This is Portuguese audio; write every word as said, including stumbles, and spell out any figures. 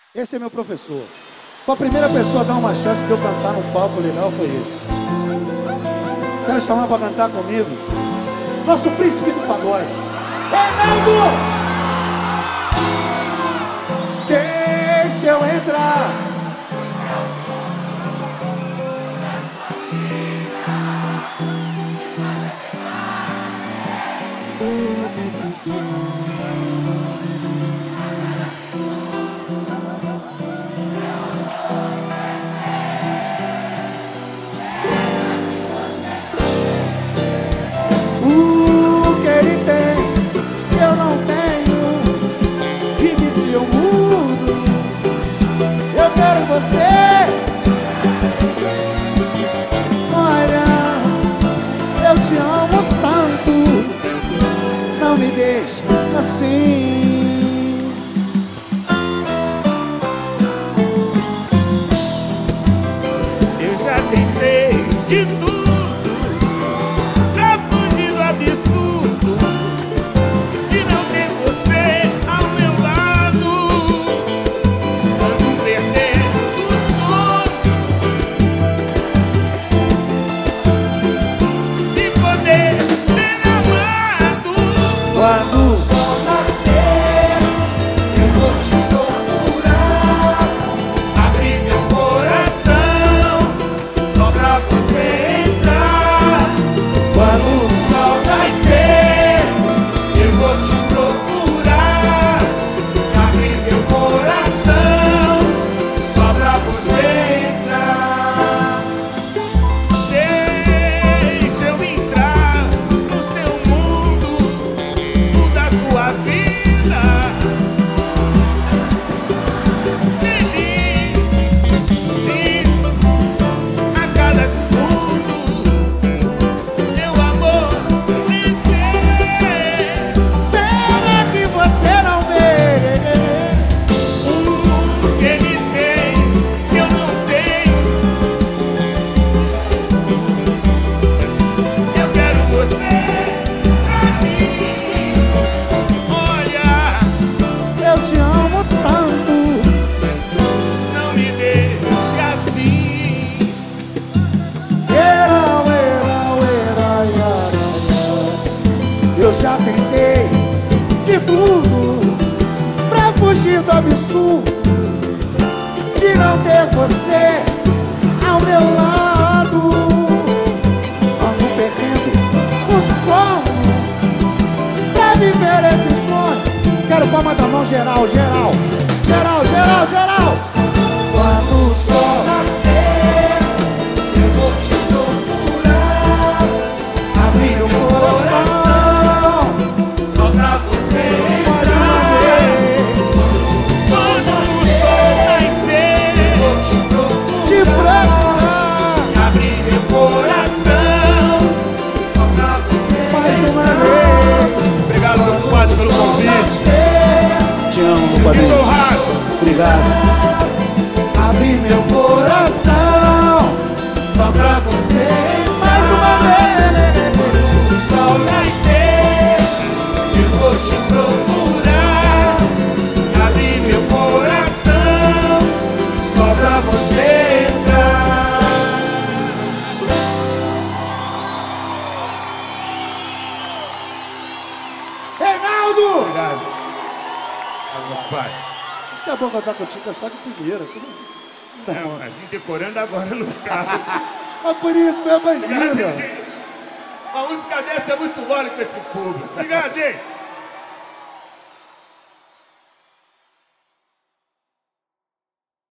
Esse é meu professor. Foi a primeira pessoa a dar uma chance de eu cantar num palco legal, foi ele. Quero chamar para cantar comigo nosso príncipe do pagode, Reinaldo! Deixa eu entrar. O que ele tem, eu não tenho. E diz que eu mudo. Eu quero você. Olha, eu te amo tanto. Não me deixe assim. Eu já tentei de tudo pra fugir do absurdo de não ter você ao meu lado. Ando perdendo o sono de poder ser amado. Quando o sol nascer, eu vou te procurar, abrir meu coração só pra você entrar. Quando o sol nascer, eu vou te procurar, abrir meu coração só pra você entrar. Deixa eu entrar no seu mundo, mudar sua vida. Feliz, vivo a cada segundo, meu amor crescer. pena que você não vê. O que ele tem, que eu não tenho. Eu quero você pra mim. Olha, Eu te amo tanto. não me deixe assim. Era, era, era, era. Eu já tentei de tudo pra fugir do absurdo de não ter você ao meu lado. Ando perdendo o sono pra viver esse sonho. Quero palma da mão geral, geral, geral, geral, geral. Quando o sol Nascer, eu vou te procurar, abrir o coração, só pra você mais uma entrar. vez Quando o sol nascer, vou te procurar, te procurar abrir meu coração só pra você mais uma entrar. vez. Obrigado, meu compadre, pelo convite. Te amo, Me sinto padrinho. honrado. Obrigado. Abrir meu coração Só pra você mais uma vez. Quando o sol nascer, eu vou te procurar, abrir meu coração só pra você entrar. Reinaldo! Obrigado. Obrigado, meu pai. Acho que é bom cantar contigo, é só de primeira. Tu não- É, mas vim decorando agora no carro. Mas por isso tu é Obrigado, bandido. gente. Uma música dessa é muito mole com esse público. Obrigado, gente.